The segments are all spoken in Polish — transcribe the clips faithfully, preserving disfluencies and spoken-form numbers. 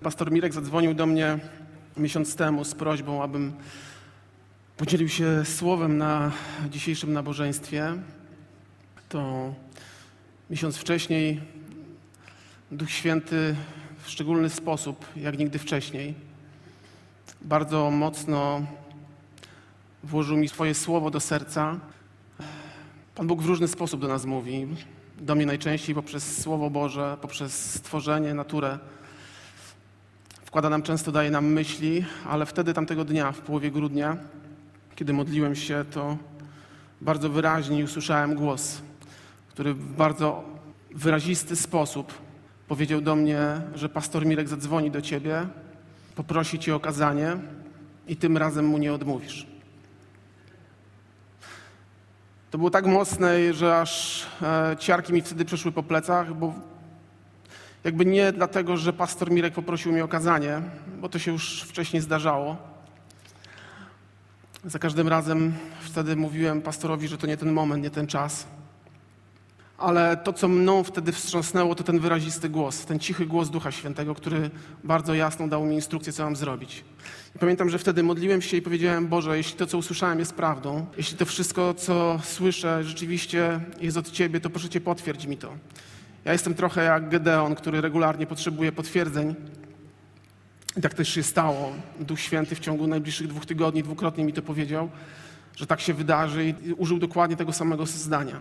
Pastor Mirek zadzwonił do mnie miesiąc temu z prośbą, abym podzielił się słowem na dzisiejszym nabożeństwie. To miesiąc wcześniej Duch Święty w szczególny sposób, jak nigdy wcześniej, bardzo mocno włożył mi swoje słowo do serca. Pan Bóg w różny sposób do nas mówi. Do mnie najczęściej poprzez Słowo Boże, poprzez stworzenie, naturę. Wkłada nam często, daje nam myśli, ale wtedy tamtego dnia, w połowie grudnia, kiedy modliłem się, to bardzo wyraźnie usłyszałem głos, który w bardzo wyrazisty sposób powiedział do mnie, że pastor Mirek zadzwoni do ciebie, poprosi cię o kazanie i tym razem mu nie odmówisz. To było tak mocne, że aż e, ciarki mi wtedy przeszły po plecach, bo jakby nie dlatego, że pastor Mirek poprosił mnie o kazanie, bo to się już wcześniej zdarzało. Za każdym razem wtedy mówiłem pastorowi, że to nie ten moment, nie ten czas. Ale to, co mną wtedy wstrząsnęło, to ten wyrazisty głos, ten cichy głos Ducha Świętego, który bardzo jasno dał mi instrukcję, co mam zrobić. I pamiętam, że wtedy modliłem się i powiedziałem: Boże, jeśli to, co usłyszałem, jest prawdą, jeśli to wszystko, co słyszę, rzeczywiście jest od Ciebie, to proszę Cię, potwierdź mi to. Ja jestem trochę jak Gedeon, który regularnie potrzebuje potwierdzeń. I tak też się stało. Duch Święty w ciągu najbliższych dwóch tygodni dwukrotnie mi to powiedział, że tak się wydarzy i użył dokładnie tego samego zdania.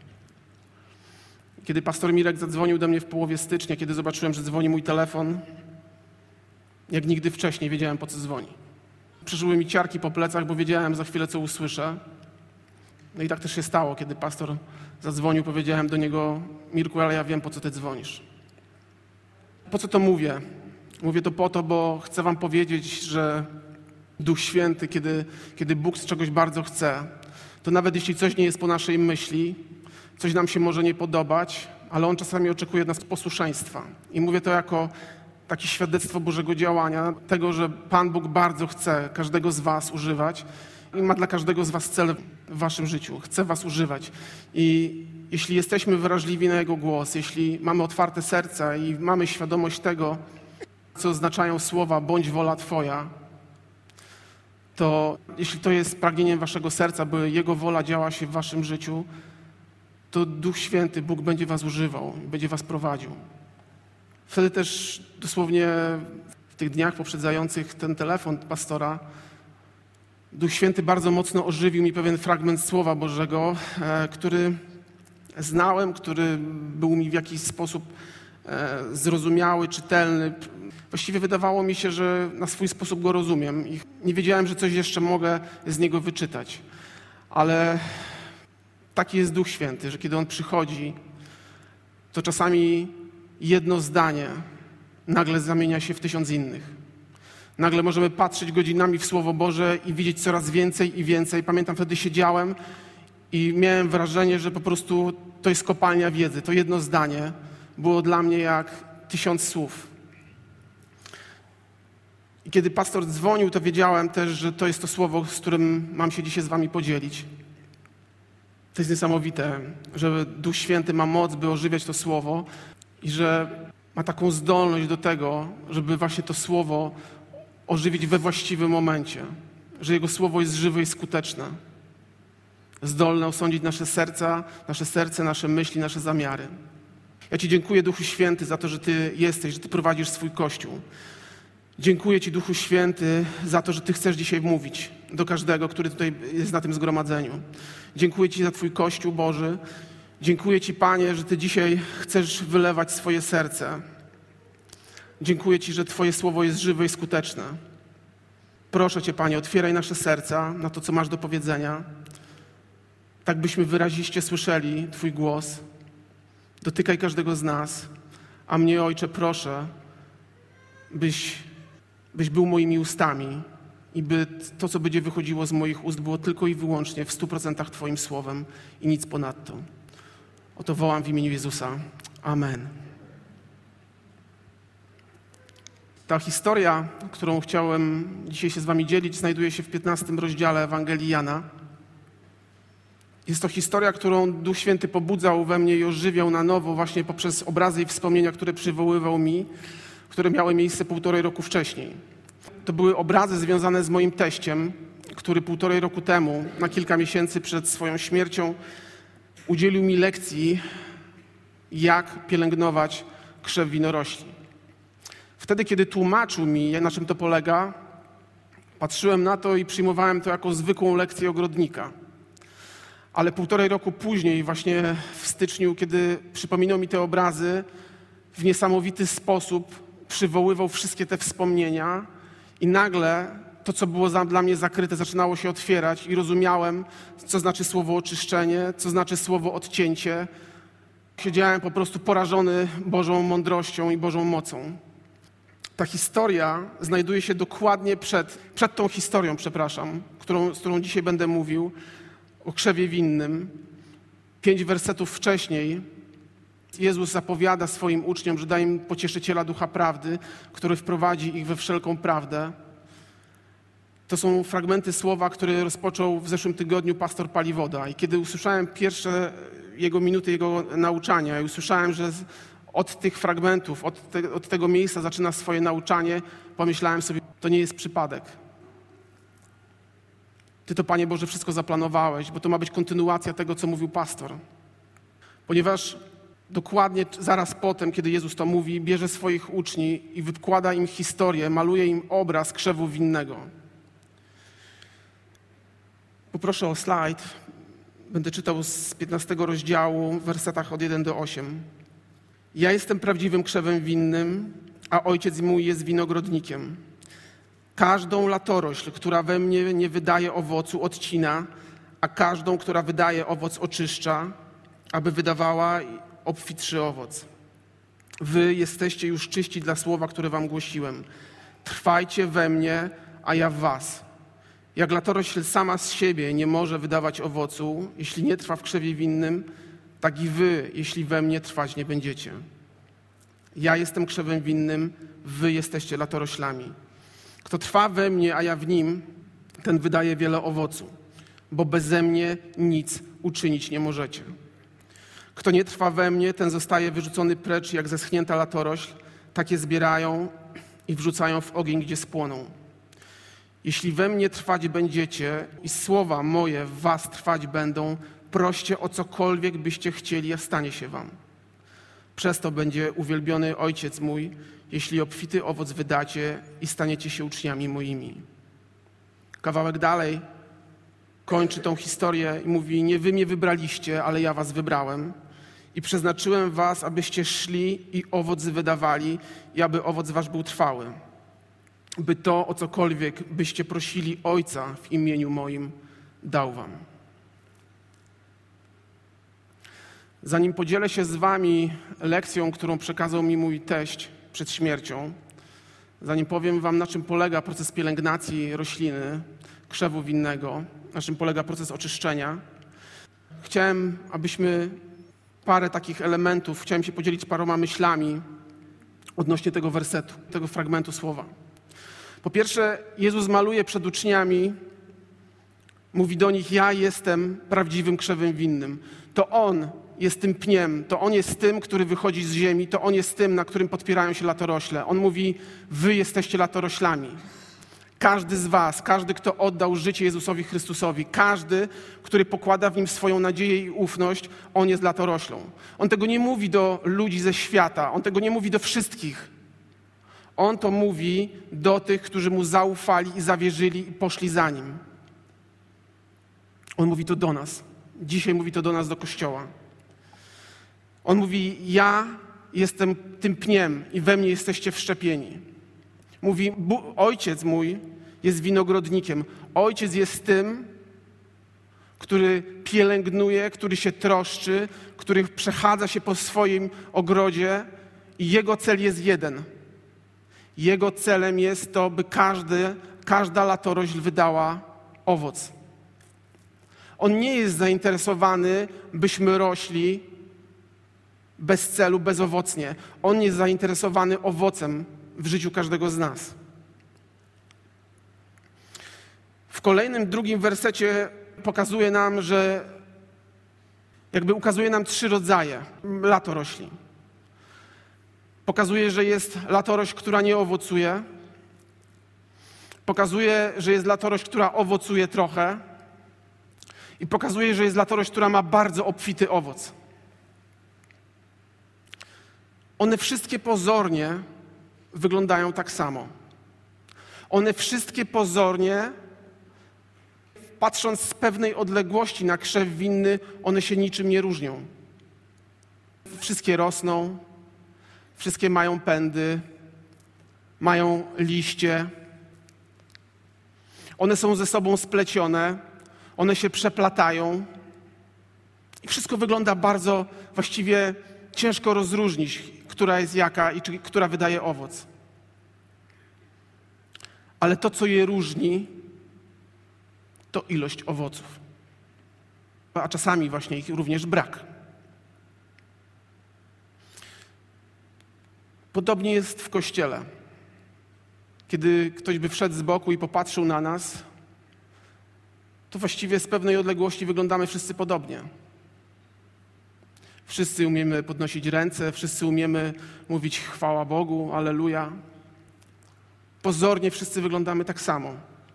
Kiedy pastor Mirek zadzwonił do mnie w połowie stycznia, kiedy zobaczyłem, że dzwoni mój telefon, jak nigdy wcześniej wiedziałem, po co dzwoni. Przeszły mi ciarki po plecach, bo wiedziałem za chwilę, co usłyszę. No i tak też się stało, kiedy pastor zadzwonił, powiedziałem do niego: Mirku, ale ja wiem, po co ty dzwonisz. Po co to mówię? Mówię to po to, bo chcę wam powiedzieć, że Duch Święty, kiedy, kiedy Bóg z czegoś bardzo chce, to nawet jeśli coś nie jest po naszej myśli, coś nam się może nie podobać, ale On czasami oczekuje od nas posłuszeństwa. I mówię to jako takie świadectwo Bożego działania, tego, że Pan Bóg bardzo chce każdego z was używać i ma dla każdego z was cel w waszym życiu. Chce was używać. I jeśli jesteśmy wrażliwi na Jego głos, jeśli mamy otwarte serca i mamy świadomość tego, co oznaczają słowa bądź wola Twoja, to jeśli to jest pragnieniem waszego serca, by Jego wola działa się w waszym życiu, to Duch Święty, Bóg będzie was używał, będzie was prowadził. Wtedy też dosłownie w tych dniach poprzedzających ten telefon pastora, Duch Święty bardzo mocno ożywił mi pewien fragment Słowa Bożego, e, który znałem, który był mi w jakiś sposób e, zrozumiały, czytelny. Właściwie wydawało mi się, że na swój sposób go rozumiem i nie wiedziałem, że coś jeszcze mogę z niego wyczytać. Ale taki jest Duch Święty, że kiedy On przychodzi, to czasami jedno zdanie nagle zamienia się w tysiąc innych. Nagle możemy patrzeć godzinami w Słowo Boże i widzieć coraz więcej i więcej. Pamiętam, wtedy siedziałem i miałem wrażenie, że po prostu to jest kopalnia wiedzy. To jedno zdanie było dla mnie jak tysiąc słów. I kiedy pastor dzwonił, to wiedziałem też, że to jest to słowo, z którym mam się dzisiaj z wami podzielić. To jest niesamowite, że Duch Święty ma moc, by ożywiać to słowo i że ma taką zdolność do tego, żeby właśnie to słowo ożywić we właściwym momencie. Że Jego słowo jest żywe i skuteczne. Zdolne osądzić nasze serca, nasze serce, nasze myśli, nasze zamiary. Ja Ci dziękuję, Duchu Święty, za to, że Ty jesteś, że Ty prowadzisz swój Kościół. Dziękuję Ci, Duchu Święty, za to, że Ty chcesz dzisiaj mówić do każdego, który tutaj jest na tym zgromadzeniu. Dziękuję Ci za Twój Kościół Boży. Dziękuję Ci, Panie, że Ty dzisiaj chcesz wylewać swoje serce. Dziękuję Ci, że Twoje słowo jest żywe i skuteczne. Proszę Cię, Panie, otwieraj nasze serca na to, co masz do powiedzenia, tak byśmy wyraziście słyszeli Twój głos. Dotykaj każdego z nas, a mnie, Ojcze, proszę, byś, byś był moimi ustami i by to, co będzie wychodziło z moich ust, było tylko i wyłącznie w stu procentach Twoim słowem i nic ponadto. O to wołam w imieniu Jezusa. Amen. Ta historia, którą chciałem dzisiaj się z wami dzielić, znajduje się w piętnastym rozdziale Ewangelii Jana. Jest to historia, którą Duch Święty pobudzał we mnie i ożywiał na nowo właśnie poprzez obrazy i wspomnienia, które przywoływał mi. które miały miejsce półtorej roku wcześniej. To były obrazy związane z moim teściem, który półtorej roku temu, na kilka miesięcy przed swoją śmiercią, udzielił mi lekcji, jak pielęgnować krzew winorośli. Wtedy, kiedy tłumaczył mi, na czym to polega, patrzyłem na to i przyjmowałem to jako zwykłą lekcję ogrodnika. Ale półtorej roku później, właśnie w styczniu, kiedy przypominał mi te obrazy, w niesamowity sposób przywoływał wszystkie te wspomnienia i nagle to, co było za, dla mnie zakryte, zaczynało się otwierać i rozumiałem, co znaczy słowo oczyszczenie, co znaczy słowo odcięcie. Siedziałem po prostu porażony Bożą mądrością i Bożą mocą. Ta historia znajduje się dokładnie przed, przed tą historią, przepraszam, którą, z którą dzisiaj będę mówił, o krzewie winnym. Pięć wersetów wcześniej Jezus zapowiada swoim uczniom, że da im pocieszyciela Ducha Prawdy, który wprowadzi ich we wszelką prawdę. To są fragmenty słowa, które rozpoczął w zeszłym tygodniu pastor Paliwoda. I kiedy usłyszałem pierwsze jego minuty jego nauczania i usłyszałem, że od tych fragmentów, od, te, od tego miejsca zaczyna swoje nauczanie, pomyślałem sobie, to nie jest przypadek. Ty to, Panie Boże, wszystko zaplanowałeś, bo to ma być kontynuacja tego, co mówił pastor. Ponieważ dokładnie zaraz potem, kiedy Jezus to mówi, bierze swoich uczniów i wykłada im historię, maluje im obraz krzewu winnego. Poproszę o slajd. Będę czytał z piętnastego rozdziału w wersetach od jeden do ośmiu. Ja jestem prawdziwym krzewem winnym, a ojciec mój jest winogrodnikiem. Każdą latorośl, która we mnie nie wydaje owocu, odcina, a każdą, która wydaje owoc, oczyszcza, aby wydawała obfitszy owoc. Wy jesteście już czyści dla słowa, które wam głosiłem. Trwajcie we mnie, a ja w was. Jak latorośl sama z siebie nie może wydawać owocu, jeśli nie trwa w krzewie winnym, tak i wy, jeśli we mnie trwać nie będziecie. Ja jestem krzewem winnym, wy jesteście latoroślami. Kto trwa we mnie, a ja w nim, ten wydaje wiele owocu, bo beze mnie nic uczynić nie możecie. Kto nie trwa we mnie, ten zostaje wyrzucony precz jak zeschnięta latorośl, takie zbierają i wrzucają w ogień, gdzie spłoną. Jeśli we mnie trwać będziecie i słowa moje w was trwać będą, proście o cokolwiek byście chcieli, a stanie się wam. Przez to będzie uwielbiony Ojciec mój, jeśli obfity owoc wydacie i staniecie się uczniami moimi. Kawałek dalej kończy tą historię i mówi, nie wy mnie wybraliście, ale ja was wybrałem i przeznaczyłem was, abyście szli i owoc wydawali i aby owoc wasz był trwały. By to, o cokolwiek byście prosili Ojca w imieniu moim, dał wam. Zanim podzielę się z wami lekcją, którą przekazał mi mój teść przed śmiercią, zanim powiem wam, na czym polega proces pielęgnacji rośliny, krzewu winnego, na czym polega proces oczyszczenia, chciałem, abyśmy parę takich elementów, chciałem się podzielić paroma myślami odnośnie tego wersetu, tego fragmentu słowa. Po pierwsze, Jezus maluje przed uczniami, mówi do nich, ja jestem prawdziwym krzewem winnym. To On jest tym pniem, to On jest tym, który wychodzi z ziemi, to On jest tym, na którym podpierają się latorośle. On mówi, wy jesteście latoroślami. Każdy z was, każdy, kto oddał życie Jezusowi Chrystusowi, każdy, który pokłada w Nim swoją nadzieję i ufność, On jest latoroślą. On tego nie mówi do ludzi ze świata, On tego nie mówi do wszystkich. On to mówi do tych, którzy Mu zaufali i zawierzyli i poszli za Nim. On mówi to do nas. Dzisiaj mówi to do nas, do Kościoła. On mówi, ja jestem tym pniem i we mnie jesteście wszczepieni. Mówi, Ojciec mój jest winogrodnikiem. Ojciec jest tym, który pielęgnuje, który się troszczy, który przechadza się po swoim ogrodzie i jego cel jest jeden. Jego celem jest to, by każdy, każda latorośl wydała owoc. On nie jest zainteresowany, byśmy rośli bez celu, bezowocnie. On jest zainteresowany owocem w życiu każdego z nas. W kolejnym, drugim wersecie pokazuje nam, że jakby ukazuje nam trzy rodzaje latorośli. Pokazuje, że jest latorość, która nie owocuje. Pokazuje, że jest latorość, która owocuje trochę. I pokazuje, że jest latorość, która ma bardzo obfity owoc. One wszystkie pozornie wyglądają tak samo. One wszystkie pozornie, patrząc z pewnej odległości na krzew winny, one się niczym nie różnią. Wszystkie rosną, wszystkie mają pędy, mają liście. One są ze sobą splecione, one się przeplatają. I wszystko wygląda bardzo, właściwie ciężko rozróżnić, która jest jaka i czy, która wydaje owoc. Ale to, co je różni, to ilość owoców. A czasami właśnie ich również brak. Podobnie jest w Kościele. Kiedy ktoś by wszedł z boku i popatrzył na nas, to właściwie z pewnej odległości wyglądamy wszyscy podobnie. Wszyscy umiemy podnosić ręce, wszyscy umiemy mówić chwała Bogu, alleluja. Pozornie wszyscy wyglądamy tak samo.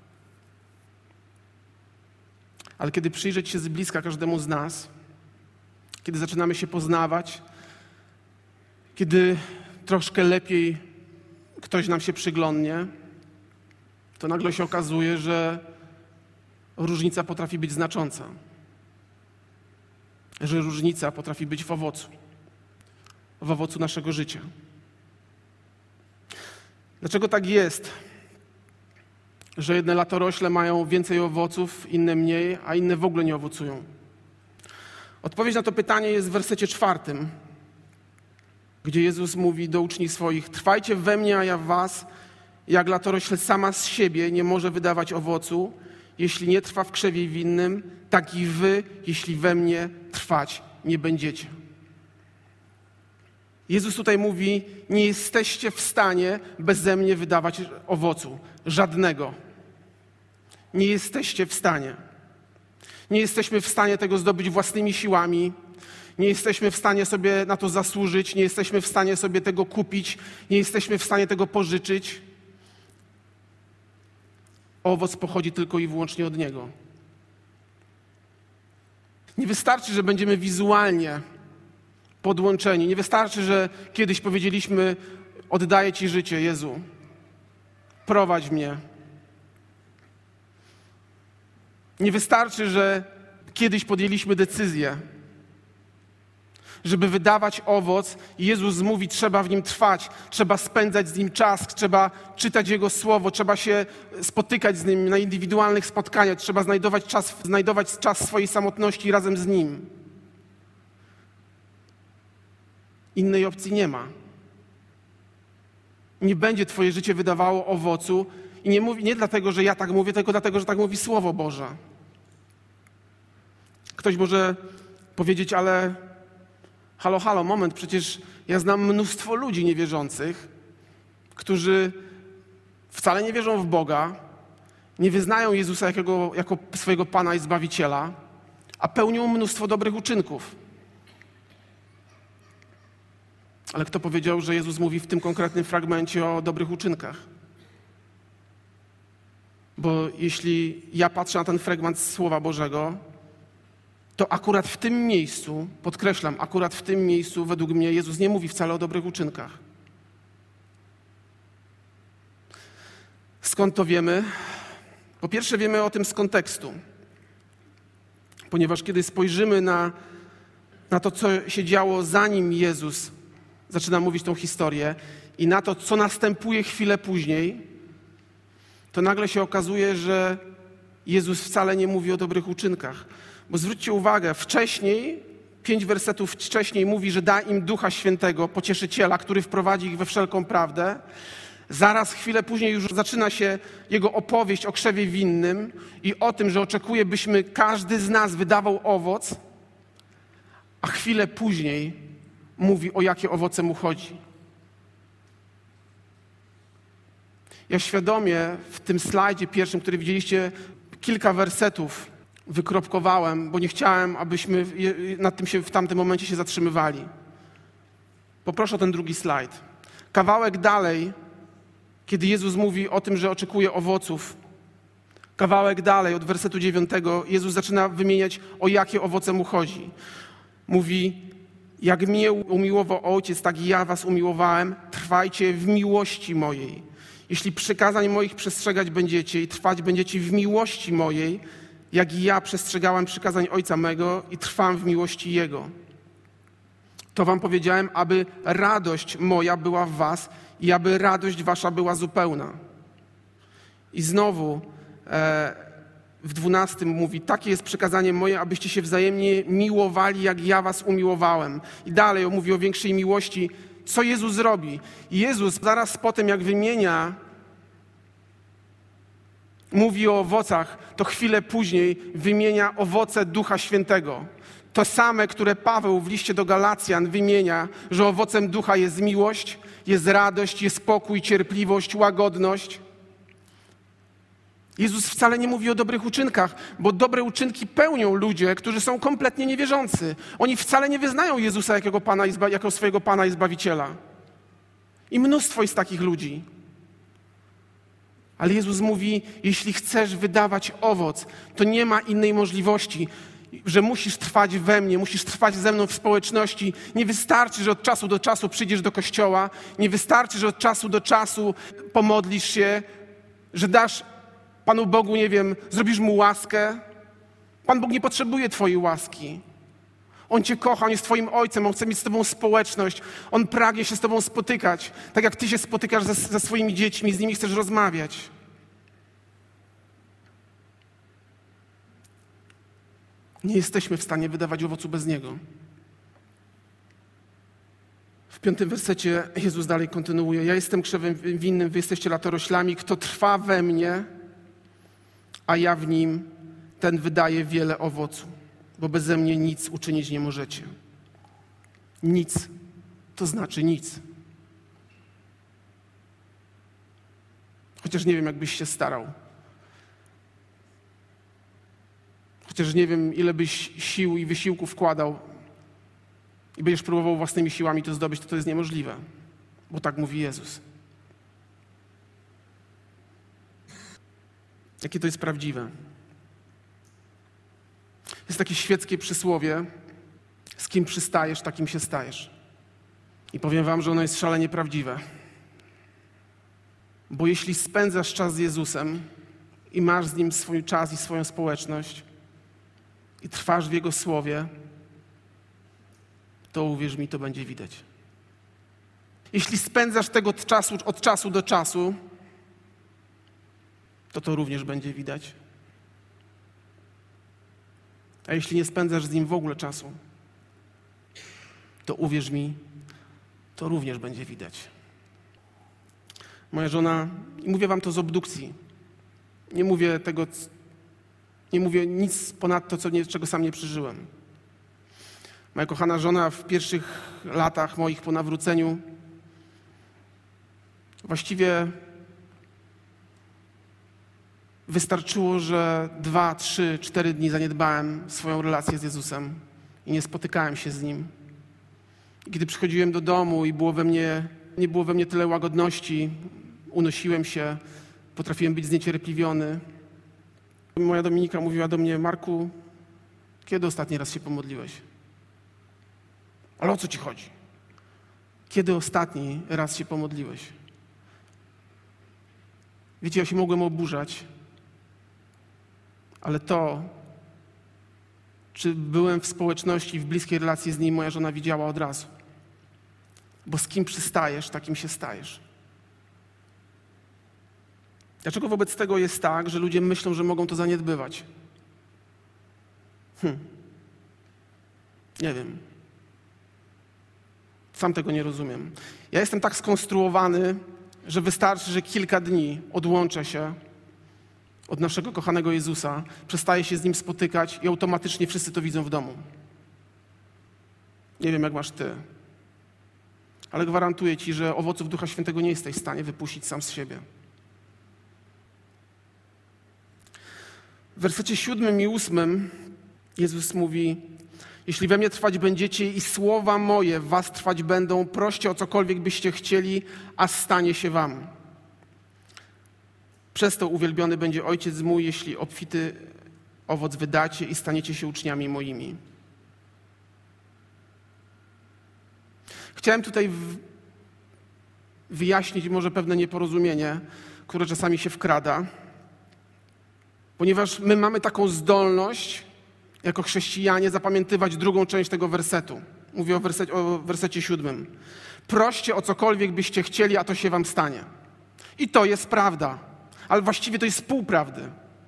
Ale kiedy przyjrzeć się z bliska każdemu z nas, kiedy zaczynamy się poznawać, kiedy troszkę lepiej ktoś nam się przyglądnie, to nagle się okazuje, że różnica potrafi być znacząca. Że różnica potrafi być w owocu. W owocu naszego życia. Dlaczego tak jest, że jedne latorośle mają więcej owoców, inne mniej, a inne w ogóle nie owocują? Odpowiedź na to pytanie jest w wersecie czwartym, gdzie Jezus mówi do uczniów swoich: trwajcie we mnie, a ja w was, jak latorośl sama z siebie nie może wydawać owocu, jeśli nie trwa w krzewie winnym, tak i wy, jeśli we mnie trwać nie będziecie. Jezus tutaj mówi: nie jesteście w stanie beze mnie wydawać owocu. Żadnego. Nie jesteście w stanie. Nie jesteśmy w stanie tego zdobyć własnymi siłami. Nie jesteśmy w stanie sobie na to zasłużyć. Nie jesteśmy w stanie sobie tego kupić. Nie jesteśmy w stanie tego pożyczyć. Owoc pochodzi tylko i wyłącznie od Niego. Nie wystarczy, że będziemy wizualnie podłączeni. Nie wystarczy, że kiedyś powiedzieliśmy: oddaję Ci życie, Jezu. Prowadź mnie. Nie wystarczy, że kiedyś podjęliśmy decyzję, żeby wydawać owoc. Jezus mówi: trzeba w Nim trwać, trzeba spędzać z Nim czas, trzeba czytać Jego Słowo, trzeba się spotykać z Nim na indywidualnych spotkaniach, trzeba znajdować czas, znajdować czas swojej samotności razem z Nim. Innej opcji nie ma. Nie będzie Twoje życie wydawało owocu i nie, mówi, nie dlatego, że ja tak mówię, tylko dlatego, że tak mówi Słowo Boże. Ktoś może powiedzieć: ale halo, halo, moment, przecież ja znam mnóstwo ludzi niewierzących, którzy wcale nie wierzą w Boga, nie wyznają Jezusa jako, jako swojego Pana i Zbawiciela, a pełnią mnóstwo dobrych uczynków. Ale kto powiedział, że Jezus mówi w tym konkretnym fragmencie o dobrych uczynkach? Bo jeśli ja patrzę na ten fragment z Słowa Bożego, to akurat w tym miejscu, podkreślam, akurat w tym miejscu według mnie Jezus nie mówi wcale o dobrych uczynkach. Skąd to wiemy? Po pierwsze, wiemy o tym z kontekstu. Ponieważ kiedy spojrzymy na, na to, co się działo, zanim Jezus zaczyna mówić tą historię, i na to, co następuje chwilę później, to nagle się okazuje, że Jezus wcale nie mówi o dobrych uczynkach. Bo zwróćcie uwagę, wcześniej, pięć wersetów wcześniej mówi, że da im Ducha Świętego, Pocieszyciela, który wprowadzi ich we wszelką prawdę. Zaraz, chwilę później już zaczyna się Jego opowieść o krzewie winnym i o tym, że oczekuje, byśmy każdy z nas wydawał owoc, a chwilę później mówi, o jakie owoce Mu chodzi. Ja świadomie w tym slajdzie pierwszym, który widzieliście, kilka wersetów wykropkowałem, bo nie chciałem, abyśmy nad tym się w tamtym momencie się zatrzymywali. Poproszę o ten drugi slajd. Kawałek dalej, kiedy Jezus mówi o tym, że oczekuje owoców, kawałek dalej, od wersetu dziewiątego, Jezus zaczyna wymieniać, o jakie owoce mu chodzi. Mówi, jak mnie umiłował Ojciec, tak i ja was umiłowałem, trwajcie w miłości mojej. Jeśli przykazań moich przestrzegać będziecie i trwać będziecie w miłości mojej, jak i ja przestrzegałem przykazań Ojca mego i trwam w miłości Jego. To wam powiedziałem, aby radość moja była w was i aby radość wasza była zupełna. I znowu e, w dwunastym mówi, takie jest przykazanie moje, abyście się wzajemnie miłowali, jak ja was umiłowałem. I dalej on mówi o większej miłości. Co Jezus robi? Jezus zaraz po tym, jak wymienia, mówi o owocach, to chwilę później wymienia owoce Ducha Świętego. To same, które Paweł w liście do Galacjan wymienia, że owocem Ducha jest miłość, jest radość, jest pokój, cierpliwość, łagodność. Jezus wcale nie mówi o dobrych uczynkach, bo dobre uczynki pełnią ludzie, którzy są kompletnie niewierzący. Oni wcale nie wyznają Jezusa jako, Pana i Zba- jako swojego Pana i Zbawiciela. I mnóstwo jest takich ludzi. Ale Jezus mówi, jeśli chcesz wydawać owoc, to nie ma innej możliwości, że musisz trwać we mnie, musisz trwać ze mną w społeczności. Nie wystarczy, że od czasu do czasu przyjdziesz do kościoła, nie wystarczy, że od czasu do czasu pomodlisz się, że dasz Panu Bogu, nie wiem, zrobisz Mu łaskę. Pan Bóg nie potrzebuje twojej łaski. On cię kocha, On jest twoim Ojcem, On chce mieć z tobą społeczność. On pragnie się z tobą spotykać, tak jak ty się spotykasz ze, ze swoimi dziećmi, z nimi chcesz rozmawiać. Nie jesteśmy w stanie wydawać owocu bez Niego. W piątym wersecie Jezus dalej kontynuuje. Ja jestem krzewem winnym, wy jesteście latoroślami. Kto trwa we mnie, a ja w nim, ten wydaje wiele owocu, bo beze mnie nic uczynić nie możecie. Nic to znaczy nic. Chociaż nie wiem, jakbyś się starał. Chociaż nie wiem, ile byś sił i wysiłku wkładał i będziesz próbował własnymi siłami to zdobyć, to to jest niemożliwe, bo tak mówi Jezus. Jakie to jest prawdziwe? Jest takie świeckie przysłowie, z kim przystajesz, takim się stajesz. I powiem wam, że ono jest szalenie prawdziwe. Bo jeśli spędzasz czas z Jezusem i masz z Nim swój czas i swoją społeczność i trwasz w Jego Słowie, to uwierz mi, to będzie widać. Jeśli spędzasz tego czasu od czasu do czasu, to to również będzie widać. A jeśli nie spędzasz z Nim w ogóle czasu, to uwierz mi, to również będzie widać. Moja żona, i mówię wam to z obdukcji, nie mówię tego, nie mówię nic ponad to, co nie, czego sam nie przeżyłem. Moja kochana żona w pierwszych latach moich po nawróceniu właściwie wystarczyło, że dwa, trzy, cztery dni zaniedbałem swoją relację z Jezusem i nie spotykałem się z Nim. I kiedy przychodziłem do domu i było we mnie, nie było we mnie tyle łagodności, unosiłem się, potrafiłem być zniecierpliwiony. Moja Dominika mówiła do mnie: Marku, kiedy ostatni raz się pomodliłeś? Ale o co ci chodzi? Kiedy ostatni raz się pomodliłeś? Wiecie, ja się mogłem oburzać, ale to, czy byłem w społeczności, w bliskiej relacji z nim, moja żona widziała od razu. Bo z kim przystajesz, takim się stajesz. Dlaczego wobec tego jest tak, że ludzie myślą, że mogą to zaniedbywać? Hm. Nie wiem. Sam tego nie rozumiem. Ja jestem tak skonstruowany, że wystarczy, że kilka dni odłączę się od naszego kochanego Jezusa, przestaję się z Nim spotykać i automatycznie wszyscy to widzą w domu. Nie wiem, jak masz ty, ale gwarantuję ci, że owoców Ducha Świętego nie jesteś w stanie wypuścić sam z siebie. W wersecie siódmym i ósmym Jezus mówi: Jeśli we mnie trwać będziecie i słowa moje w was trwać będą, proście o cokolwiek byście chcieli, a stanie się wam. Przez to uwielbiony będzie Ojciec mój, jeśli obfity owoc wydacie i staniecie się uczniami moimi. Chciałem tutaj wyjaśnić może pewne nieporozumienie, które czasami się wkrada, ponieważ my mamy taką zdolność jako chrześcijanie zapamiętywać drugą część tego wersetu. Mówię o wersecie, o wersecie siódmym. Proście o cokolwiek byście chcieli, a to się wam stanie. I to jest prawda, ale właściwie to jest pół prawdy.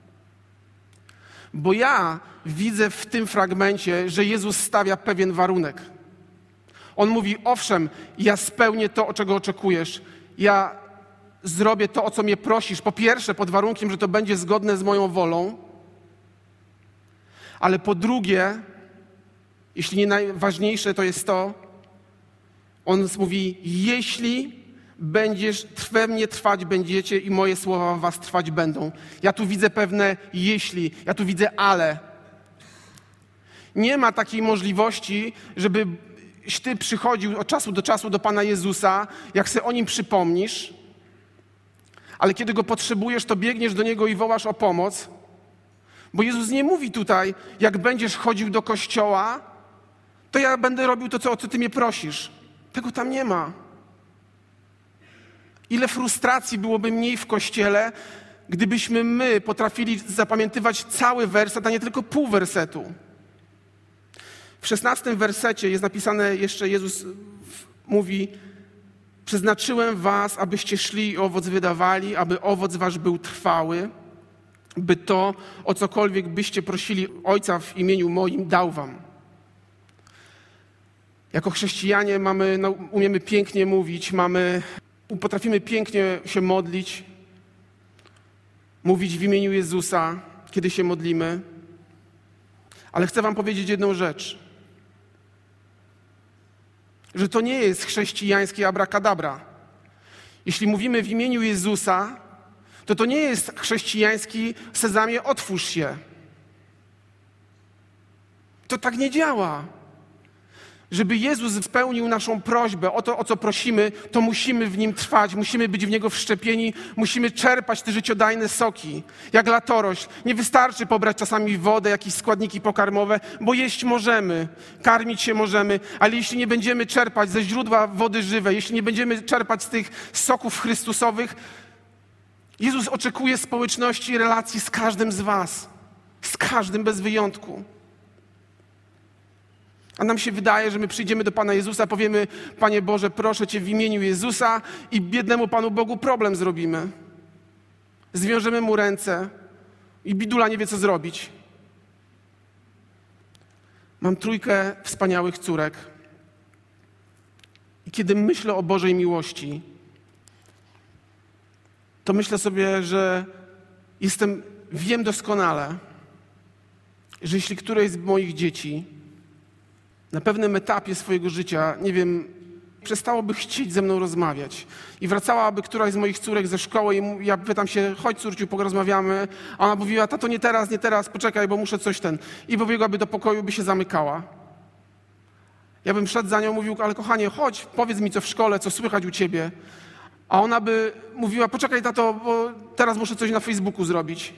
Bo ja widzę w tym fragmencie, że Jezus stawia pewien warunek. On mówi, owszem, ja spełnię to, o czego oczekujesz. Ja zrobię to, o co mnie prosisz. Po pierwsze, pod warunkiem, że to będzie zgodne z moją wolą. Ale po drugie, jeśli nie najważniejsze, to jest to, on mówi, jeśli będziesz, we mnie trwać będziecie i moje słowa w was trwać będą. Ja tu widzę pewne jeśli, ja tu widzę ale. Nie ma takiej możliwości, żebyś ty przychodził od czasu do czasu do Pana Jezusa, jak se o Nim przypomnisz, ale kiedy Go potrzebujesz, to biegniesz do Niego i wołasz o pomoc, bo Jezus nie mówi tutaj, jak będziesz chodził do kościoła, to ja będę robił to, co, o co ty mnie prosisz. Tego tam nie ma. Ile frustracji byłoby mniej w kościele, gdybyśmy my potrafili zapamiętywać cały werset, a nie tylko pół wersetu. W szesnastym wersecie jest napisane jeszcze, Jezus mówi, przeznaczyłem was, abyście szli i owoc wydawali, aby owoc wasz był trwały, by to, o cokolwiek byście prosili Ojca w imieniu moim, dał wam. Jako chrześcijanie mamy, no, umiemy pięknie mówić, mamy, potrafimy pięknie się modlić, mówić w imieniu Jezusa, kiedy się modlimy. Ale chcę wam powiedzieć jedną rzecz, że to nie jest chrześcijańskie abracadabra. Jeśli mówimy w imieniu Jezusa, to to nie jest chrześcijański sezamie, otwórz się. To tak nie działa. Żeby Jezus spełnił naszą prośbę o to, o co prosimy, to musimy w Nim trwać, musimy być w Niego wszczepieni, musimy czerpać te życiodajne soki, jak latorośl. Nie wystarczy pobrać czasami wodę, jakieś składniki pokarmowe, bo jeść możemy, karmić się możemy, ale jeśli nie będziemy czerpać ze źródła wody żywej, jeśli nie będziemy czerpać z tych soków chrystusowych, Jezus oczekuje społeczności i relacji z każdym z was, z każdym bez wyjątku. A nam się wydaje, że my przyjdziemy do Pana Jezusa, powiemy, Panie Boże, proszę Cię w imieniu Jezusa i biednemu Panu Bogu problem zrobimy. Zwiążemy Mu ręce i bidula nie wie, co zrobić. Mam trójkę wspaniałych córek. I kiedy myślę o Bożej miłości, to myślę sobie, że jestem, wiem doskonale, że jeśli któreś z moich dzieci na pewnym etapie swojego życia, nie wiem, przestałoby chcieć ze mną rozmawiać i wracałaby któraś z moich córek ze szkoły i ja pytam się, chodź córciu, porozmawiamy, a ona mówiła, tato nie teraz, nie teraz, poczekaj, bo muszę coś ten. I pobiegłaby do pokoju, by się zamykała. Ja bym szedł za nią, mówił, ale kochanie, chodź, powiedz mi co w szkole, co słychać u ciebie. A ona by mówiła, poczekaj tato, bo teraz muszę coś na Facebooku zrobić.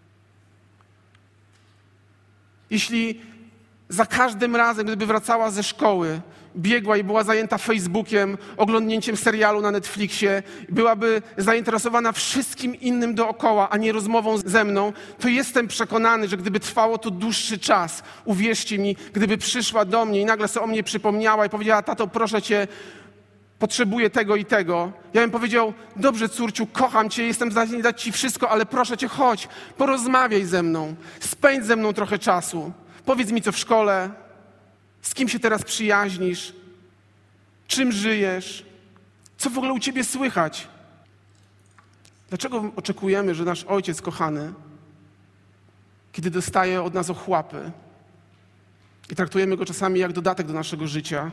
Jeśli za każdym razem, gdyby wracała ze szkoły, biegła i była zajęta Facebookiem, oglądnięciem serialu na Netflixie, byłaby zainteresowana wszystkim innym dookoła, a nie rozmową ze mną, to jestem przekonany, że gdyby trwało to dłuższy czas, uwierzcie mi, gdyby przyszła do mnie i nagle sobie o mnie przypomniała i powiedziała, tato, proszę cię, potrzebuję tego i tego. Ja bym powiedział, dobrze córciu, kocham cię, jestem w stanie dać ci wszystko, ale proszę cię, chodź, porozmawiaj ze mną, spędź ze mną trochę czasu. Powiedz mi, co w szkole, z kim się teraz przyjaźnisz, czym żyjesz, co w ogóle u ciebie słychać. Dlaczego oczekujemy, że nasz ojciec kochany, kiedy dostaje od nas ochłapy i traktujemy go czasami jak dodatek do naszego życia,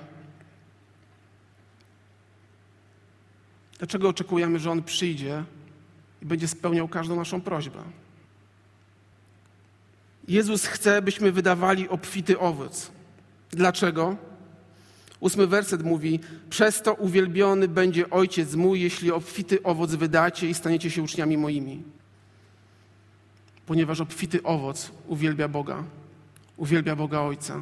dlaczego oczekujemy, że on przyjdzie i będzie spełniał każdą naszą prośbę? Jezus chce, byśmy wydawali obfity owoc. Dlaczego? Ósmy werset mówi: przez to uwielbiony będzie Ojciec mój, jeśli obfity owoc wydacie i staniecie się uczniami moimi. Ponieważ obfity owoc uwielbia Boga. Uwielbia Boga Ojca.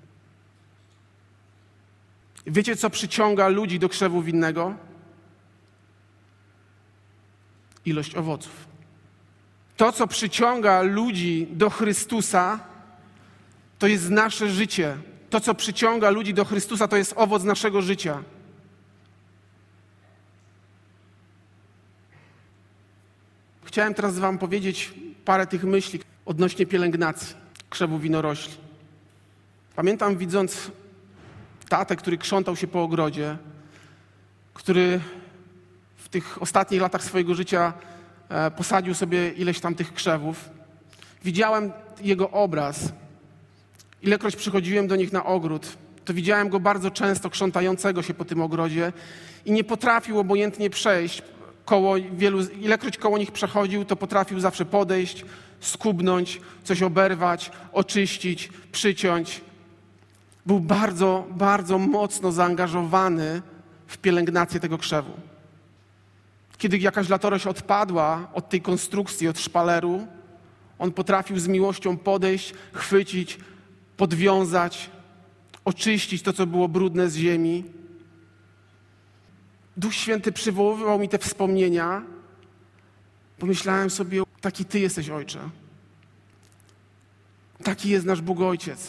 Wiecie, co przyciąga ludzi do krzewu winnego? Ilość owoców. To, co przyciąga ludzi do Chrystusa, to jest nasze życie. To, co przyciąga ludzi do Chrystusa, to jest owoc naszego życia. Chciałem teraz wam powiedzieć parę tych myśli odnośnie pielęgnacji krzewu winorośli. Pamiętam, widząc tatę, który krzątał się po ogrodzie, który w tych ostatnich latach swojego życia posadził sobie ileś tam tych krzewów. Widziałem jego obraz. Ilekroć przychodziłem do nich na ogród, to widziałem go bardzo często krzątającego się po tym ogrodzie i nie potrafił obojętnie przejść koło wielu, ilekroć koło nich przechodził, to potrafił zawsze podejść, skubnąć, coś oberwać, oczyścić, przyciąć. Był bardzo, bardzo mocno zaangażowany w pielęgnację tego krzewu. Kiedy jakaś latorośl odpadła od tej konstrukcji, od szpaleru, on potrafił z miłością podejść, chwycić, podwiązać, oczyścić to, co było brudne z ziemi. Duch Święty przywoływał mi te wspomnienia. Pomyślałem sobie, taki Ty jesteś, Ojcze. Taki jest nasz Bóg Ojciec.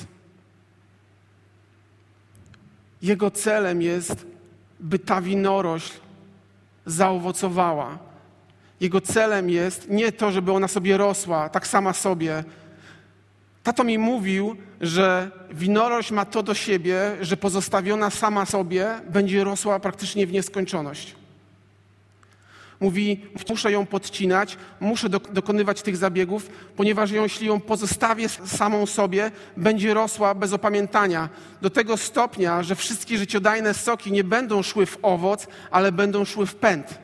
Jego celem jest, by ta winorośl zaowocowała. Jego celem jest nie to, żeby ona sobie rosła, tak sama sobie. Tato mi mówił, że winorośl ma to do siebie, że pozostawiona sama sobie będzie rosła praktycznie w nieskończoność. Mówi, muszę ją podcinać, muszę do, dokonywać tych zabiegów, ponieważ ją, jeśli ją pozostawię samą sobie, będzie rosła bez opamiętania. Do tego stopnia, że wszystkie życiodajne soki nie będą szły w owoc, ale będą szły w pęd.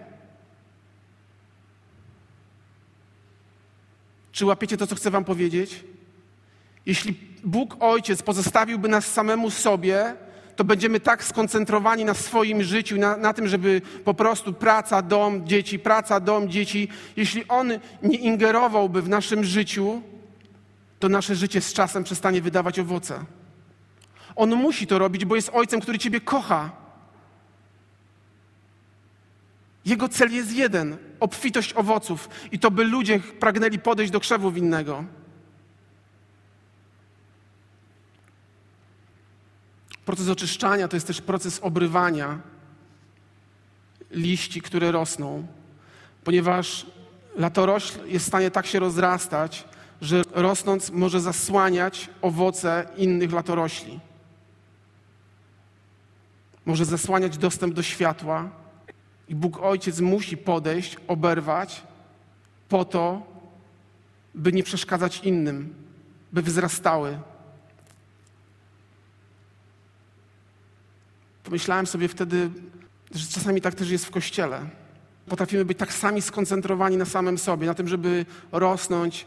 Czy łapiecie to, co chcę wam powiedzieć? Jeśli Bóg Ojciec pozostawiłby nas samemu sobie, to będziemy tak skoncentrowani na swoim życiu, na, na tym, żeby po prostu praca, dom, dzieci, praca, dom, dzieci. Jeśli On nie ingerowałby w naszym życiu, to nasze życie z czasem przestanie wydawać owoce. On musi to robić, bo jest Ojcem, który Ciebie kocha. Jego cel jest jeden, obfitość owoców i to by ludzie pragnęli podejść do krzewu winnego. Proces oczyszczania to jest też proces obrywania liści, które rosną, ponieważ latorośl jest w stanie tak się rozrastać, że rosnąc może zasłaniać owoce innych latorośli. Może zasłaniać dostęp do światła i Bóg Ojciec musi podejść, oberwać po to, by nie przeszkadzać innym, by wzrastały. Pomyślałem sobie wtedy, że czasami tak też jest w Kościele. Potrafimy być tak sami skoncentrowani na samym sobie, na tym, żeby rosnąć.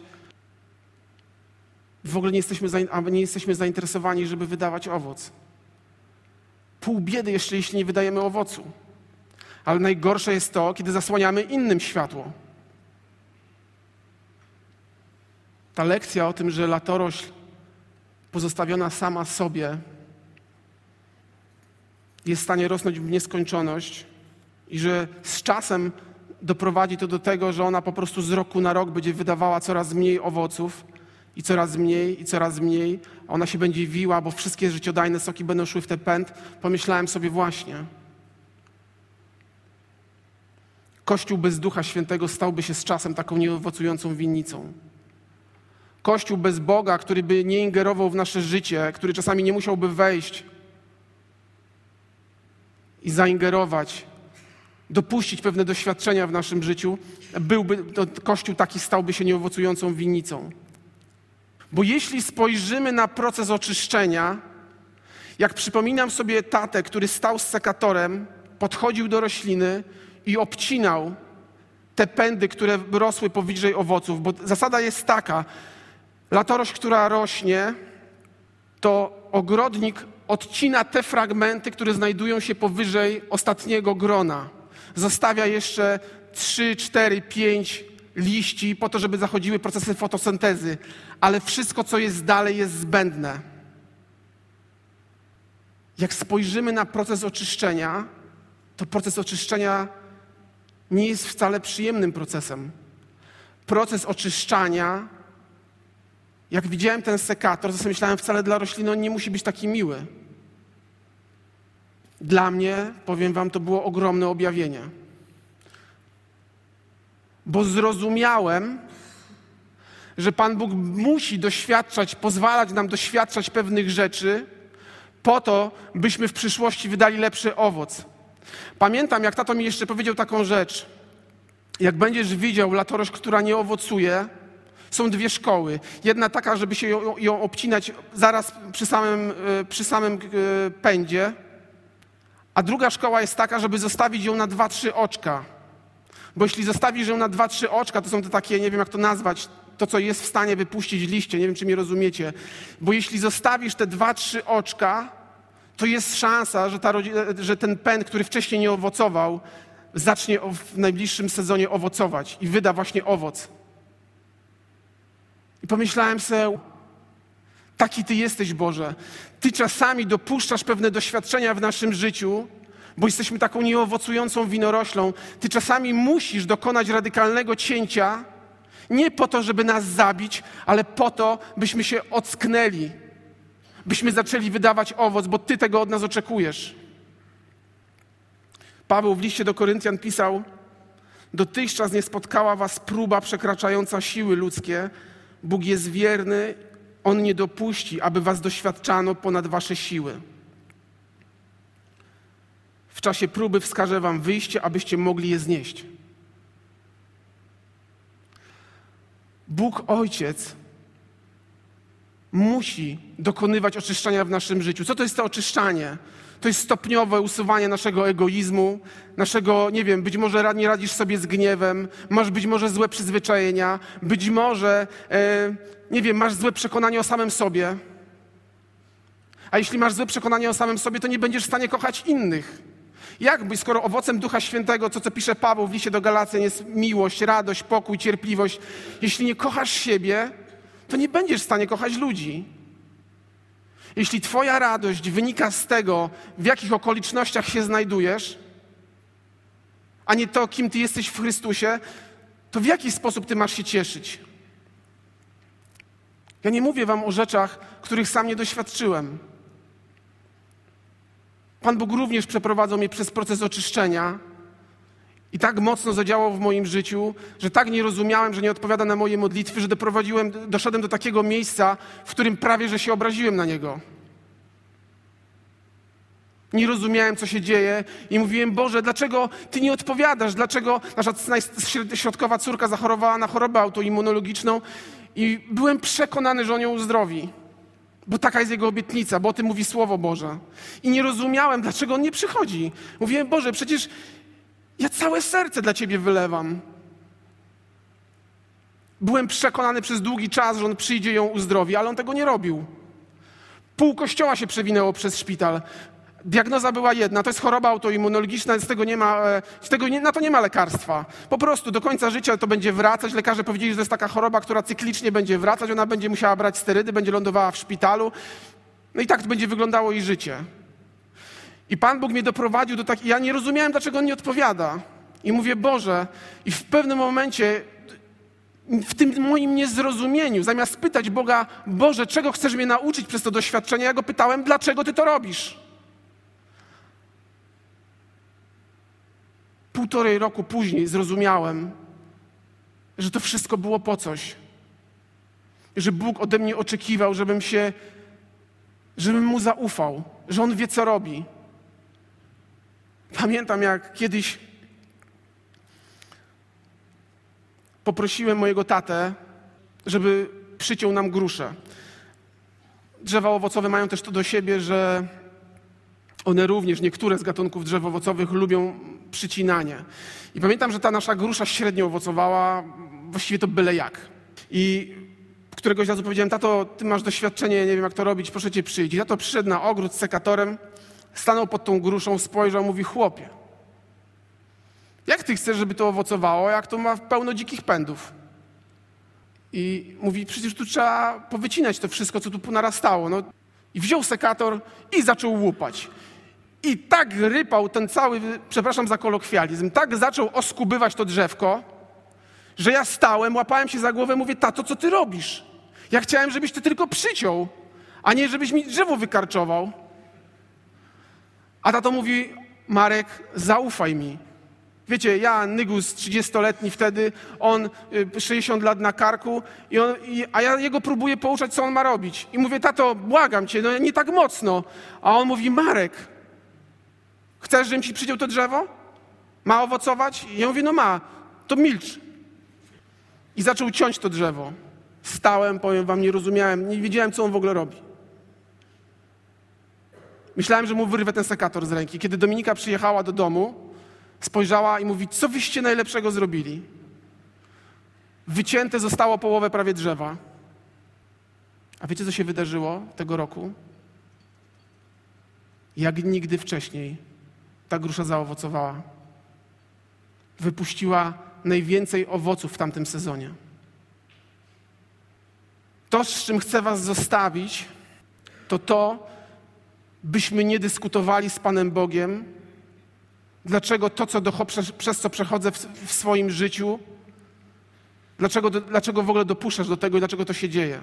W ogóle nie jesteśmy, nie jesteśmy zainteresowani, żeby wydawać owoc. Pół biedy jeszcze, jeśli nie wydajemy owocu. Ale najgorsze jest to, kiedy zasłaniamy innym światło. Ta lekcja o tym, że latorośl pozostawiona sama sobie jest w stanie rosnąć w nieskończoność i że z czasem doprowadzi to do tego, że ona po prostu z roku na rok będzie wydawała coraz mniej owoców i coraz mniej, i coraz mniej. Ona się będzie wiła, bo wszystkie życiodajne soki będą szły w ten pęd. Pomyślałem sobie właśnie, Kościół bez Ducha Świętego stałby się z czasem taką nieowocującą winnicą. Kościół bez Boga, który by nie ingerował w nasze życie, który czasami nie musiałby wejść i zaingerować, dopuścić pewne doświadczenia w naszym życiu, byłby, to Kościół taki stałby się nieowocującą winnicą. Bo jeśli spojrzymy na proces oczyszczenia, jak przypominam sobie tatę, który stał z sekatorem, podchodził do rośliny i obcinał te pędy, które rosły powyżej owoców, bo zasada jest taka, latorośl, która rośnie, to ogrodnik odcina te fragmenty, które znajdują się powyżej ostatniego grona. Zostawia jeszcze trzy, cztery, pięć liści po to, żeby zachodziły procesy fotosyntezy, ale wszystko, co jest dalej, jest zbędne. Jak spojrzymy na proces oczyszczenia, to proces oczyszczenia nie jest wcale przyjemnym procesem. Proces oczyszczania, jak widziałem ten sekator, to sobie myślałem, wcale dla rośliny on nie musi być taki miły. Dla mnie, powiem wam, to było ogromne objawienie. Bo zrozumiałem, że Pan Bóg musi doświadczać, pozwalać nam doświadczać pewnych rzeczy po to, byśmy w przyszłości wydali lepszy owoc. Pamiętam, jak tato mi jeszcze powiedział taką rzecz. Jak będziesz widział latorość, która nie owocuje, są dwie szkoły. Jedna taka, żeby się ją, ją obcinać zaraz przy samym, przy samym pędzie, a druga szkoła jest taka, żeby zostawić ją na dwa, trzy oczka. Bo jeśli zostawisz ją na dwa, trzy oczka, to są te takie, nie wiem jak to nazwać, to co jest w stanie wypuścić liście, nie wiem czy mnie rozumiecie. Bo jeśli zostawisz te dwa, trzy oczka, to jest szansa, że, ta, że ten pęd, który wcześniej nie owocował, zacznie w najbliższym sezonie owocować i wyda właśnie owoc. I pomyślałem sobie, taki Ty jesteś, Boże. Ty czasami dopuszczasz pewne doświadczenia w naszym życiu, bo jesteśmy taką nieowocującą winoroślą. Ty czasami musisz dokonać radykalnego cięcia, nie po to, żeby nas zabić, ale po to, byśmy się ocknęli, byśmy zaczęli wydawać owoc, bo Ty tego od nas oczekujesz. Paweł w liście do Koryntian pisał: dotychczas nie spotkała was próba przekraczająca siły ludzkie. Bóg jest wierny, On nie dopuści, aby was doświadczano ponad wasze siły. W czasie próby wskaże wam wyjście, abyście mogli je znieść. Bóg Ojciec musi dokonywać oczyszczania w naszym życiu. Co to jest to oczyszczanie? To jest stopniowe usuwanie naszego egoizmu, naszego, nie wiem, być może nie radzisz sobie z gniewem, masz być może złe przyzwyczajenia, być może, e, nie wiem, masz złe przekonanie o samym sobie. A jeśli masz złe przekonanie o samym sobie, to nie będziesz w stanie kochać innych. Jakby, skoro owocem Ducha Świętego, to co pisze Paweł w liście do Galacjan, jest miłość, radość, pokój, cierpliwość. Jeśli nie kochasz siebie, to nie będziesz w stanie kochać ludzi. Jeśli twoja radość wynika z tego, w jakich okolicznościach się znajdujesz, a nie to, kim ty jesteś w Chrystusie, to w jaki sposób ty masz się cieszyć? Ja nie mówię wam o rzeczach, których sam nie doświadczyłem. Pan Bóg również przeprowadzał mnie przez proces oczyszczenia i tak mocno zadziałał w moim życiu, że tak nie rozumiałem, że nie odpowiada na moje modlitwy, że doprowadziłem, doszedłem do takiego miejsca, w którym prawie, że się obraziłem na Niego. Nie rozumiałem, co się dzieje i mówiłem: Boże, dlaczego Ty nie odpowiadasz? Dlaczego nasza środkowa córka zachorowała na chorobę autoimmunologiczną i byłem przekonany, że On ją uzdrowi. Bo taka jest Jego obietnica, bo o tym mówi Słowo Boże. I nie rozumiałem, dlaczego On nie przychodzi. Mówiłem: Boże, przecież ja całe serce dla Ciebie wylewam. Byłem przekonany przez długi czas, że On przyjdzie i ją uzdrowi, ale On tego nie robił. Pół kościoła się przewinęło przez szpital. Diagnoza była jedna, to jest choroba autoimmunologiczna, z tego nie ma, z tego nie, na to nie ma lekarstwa. Po prostu do końca życia to będzie wracać. Lekarze powiedzieli, że to jest taka choroba, która cyklicznie będzie wracać. Ona będzie musiała brać sterydy, będzie lądowała w szpitalu. No i tak to będzie wyglądało jej życie. I Pan Bóg mnie doprowadził do takiej... Ja nie rozumiałem, dlaczego On nie odpowiada. I mówię: Boże, i w pewnym momencie, w tym moim niezrozumieniu, zamiast pytać Boga: Boże, czego chcesz mnie nauczyć przez to doświadczenie, ja Go pytałem: dlaczego Ty to robisz? Półtorej roku później zrozumiałem, że to wszystko było po coś. Że Bóg ode mnie oczekiwał, żebym się, żebym Mu zaufał, że On wie, co robi. Pamiętam, jak kiedyś poprosiłem mojego tatę, żeby przyciął nam gruszę. Drzewa owocowe mają też to do siebie, że one również, niektóre z gatunków drzew owocowych lubią przycinanie. I pamiętam, że ta nasza grusza średnio owocowała, właściwie to byle jak. I któregoś razu powiedziałem: tato, ty masz doświadczenie, nie wiem jak to robić, proszę cię przyjdź. I tato przyszedł na ogród z sekatorem, stanął pod tą gruszą, spojrzał, mówi: chłopie, jak ty chcesz, żeby to owocowało, jak to ma pełno dzikich pędów? I mówi: przecież tu trzeba powycinać to wszystko, co tu ponarastało. No. I wziął sekator i zaczął łupać. I tak rypał ten cały, przepraszam za kolokwializm, tak zaczął oskubywać to drzewko, że ja stałem, łapałem się za głowę, mówię: tato, co ty robisz? Ja chciałem, żebyś ty tylko przyciął, a nie żebyś mi drzewo wykarczował. A tato mówi: Marek, zaufaj mi. Wiecie, ja, nygus trzydziestoletni wtedy, on sześćdziesiąt lat na karku, i on, i, a ja jego próbuję pouczać, co on ma robić. I mówię: tato, błagam cię, no nie tak mocno. A on mówi: Marek, chcesz, żebym ci przyciął to drzewo? Ma owocować? I ja mówię: no ma, to milcz. I zaczął ciąć to drzewo. Stałem, powiem wam, nie rozumiałem, nie wiedziałem, co on w ogóle robi. Myślałem, że mu wyrwę ten sekator z ręki. Kiedy Dominika przyjechała do domu, spojrzała i mówi: co wyście najlepszego zrobili? Wycięte zostało połowę prawie drzewa. A wiecie, co się wydarzyło tego roku? Jak nigdy wcześniej ta grusza zaowocowała. Wypuściła najwięcej owoców w tamtym sezonie. To, z czym chcę was zostawić, to to, byśmy nie dyskutowali z Panem Bogiem, dlaczego to, co do, przez, przez co przechodzę w, w swoim życiu, dlaczego, do, dlaczego w ogóle dopuszczasz do tego i dlaczego to się dzieje.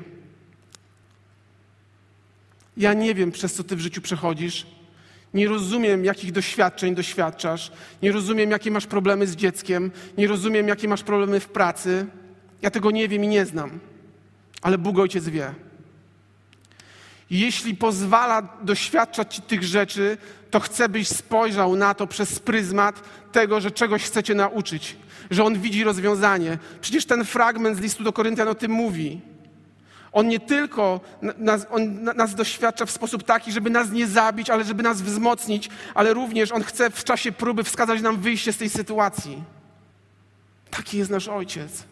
Ja nie wiem, przez co ty w życiu przechodzisz. Nie rozumiem, jakich doświadczeń doświadczasz. Nie rozumiem, jakie masz problemy z dzieckiem. Nie rozumiem, jakie masz problemy w pracy. Ja tego nie wiem i nie znam. Ale Bóg Ojciec wie. I jeśli pozwala doświadczać ci tych rzeczy, to chcę, byś spojrzał na to przez pryzmat tego, że czegoś chcecie nauczyć. Że On widzi rozwiązanie. Przecież ten fragment z listu do Koryntian o tym mówi. On nie tylko nas, on nas doświadcza w sposób taki, żeby nas nie zabić, ale żeby nas wzmocnić, ale również On chce w czasie próby wskazać nam wyjście z tej sytuacji. Taki jest nasz Ojciec.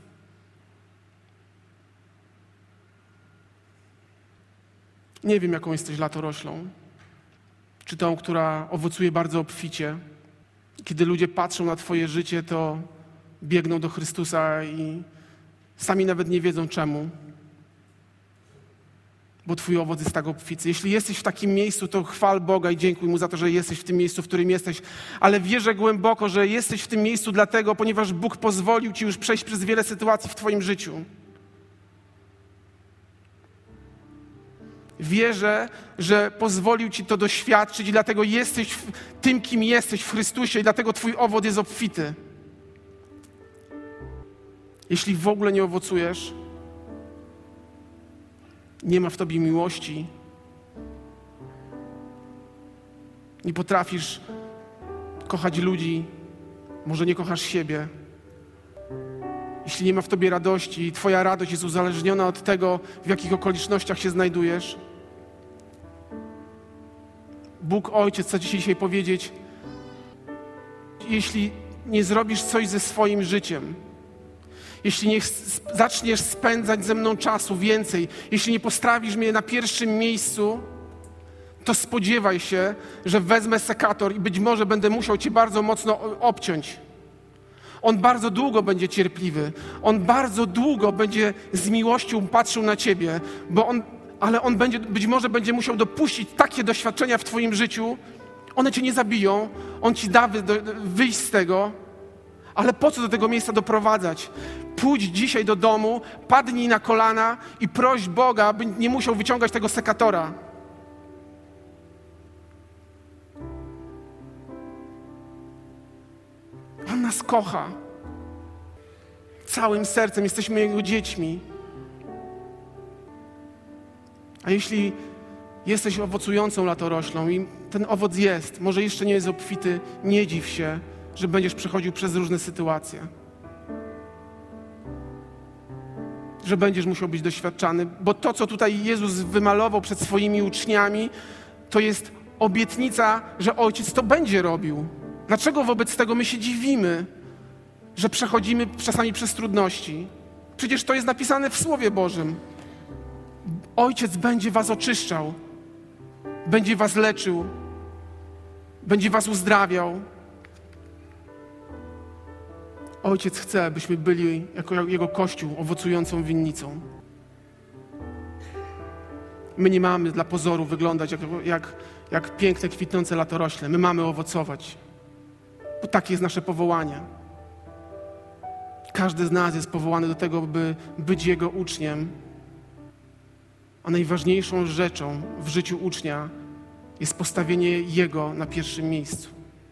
Nie wiem, jaką jesteś latoroślą. Czy tą, która owocuje bardzo obficie. Kiedy ludzie patrzą na twoje życie, to biegną do Chrystusa i sami nawet nie wiedzą czemu. Bo twój owoc jest tak obficy. Jeśli jesteś w takim miejscu, to chwal Boga i dziękuj Mu za to, że jesteś w tym miejscu, w którym jesteś. Ale wierzę głęboko, że jesteś w tym miejscu dlatego, ponieważ Bóg pozwolił ci już przejść przez wiele sytuacji w twoim życiu. Wierzę, że pozwolił ci to doświadczyć i dlatego jesteś tym, kim jesteś w Chrystusie i dlatego twój owoc jest obfity. Jeśli w ogóle nie owocujesz, nie ma w tobie miłości, nie potrafisz kochać ludzi, może nie kochasz siebie. Jeśli nie ma w tobie radości i twoja radość jest uzależniona od tego, w jakich okolicznościach się znajdujesz, Bóg Ojciec chce ci dzisiaj powiedzieć: jeśli nie zrobisz coś ze swoim życiem, jeśli nie zaczniesz spędzać ze mną czasu więcej, jeśli nie postawisz mnie na pierwszym miejscu, to spodziewaj się, że wezmę sekator i być może będę musiał cię bardzo mocno obciąć. On bardzo długo będzie cierpliwy. On bardzo długo będzie z miłością patrzył na ciebie, bo on, ale on będzie, być może będzie musiał dopuścić takie doświadczenia w twoim życiu. One cię nie zabiją. On ci da wy, do, wyjść z tego. Ale po co do tego miejsca doprowadzać? Pójdź dzisiaj do domu, padnij na kolana i proś Boga, by nie musiał wyciągać tego sekatora. On nas kocha. Całym sercem jesteśmy Jego dziećmi. A jeśli jesteś owocującą latoroślą i ten owoc jest, może jeszcze nie jest obfity, nie dziw się, że będziesz przechodził przez różne sytuacje. Że będziesz musiał być doświadczany, bo to, co tutaj Jezus wymalował przed swoimi uczniami, to jest obietnica, że Ojciec to będzie robił. Dlaczego wobec tego my się dziwimy, że przechodzimy czasami przez trudności? Przecież to jest napisane w Słowie Bożym. Ojciec będzie was oczyszczał, będzie was leczył, będzie was uzdrawiał. Ojciec chce, byśmy byli jako Jego Kościół owocującą winnicą. My nie mamy dla pozoru wyglądać jak, jak, jak piękne, kwitnące latorośle. My mamy owocować, bo takie jest nasze powołanie. Każdy z nas jest powołany do tego, by być Jego uczniem, a najważniejszą rzeczą w życiu ucznia jest postawienie Jego na pierwszym miejscu.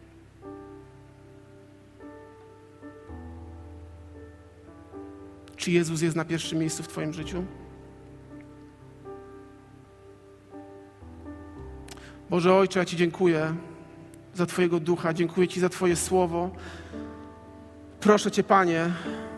Czy Jezus jest na pierwszym miejscu w Twoim życiu? Boże Ojcze, ja Ci dziękuję za Twojego Ducha, dziękuję Ci za Twoje Słowo. Proszę Cię, Panie,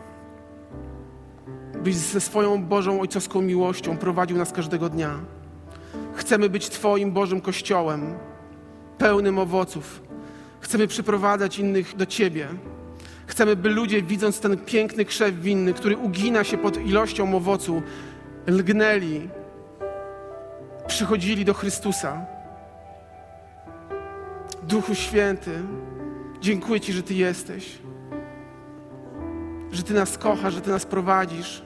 byś ze swoją Bożą ojcowską miłością prowadził nas każdego dnia. Chcemy być Twoim Bożym Kościołem, pełnym owoców. Chcemy przyprowadzać innych do Ciebie. Chcemy, by ludzie, widząc ten piękny krzew winny, który ugina się pod ilością owocu, lgnęli, przychodzili do Chrystusa. Duchu Święty, dziękuję Ci, że Ty jesteś, że Ty nas kochasz, że Ty nas prowadzisz.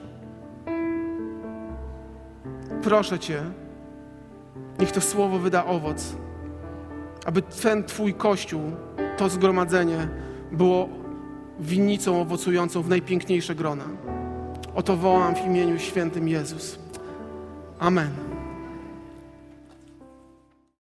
Proszę Cię, niech to Słowo wyda owoc, aby ten Twój Kościół, to zgromadzenie było winnicą owocującą w najpiękniejsze grona. O to wołam w imieniu świętym Jezus. Amen.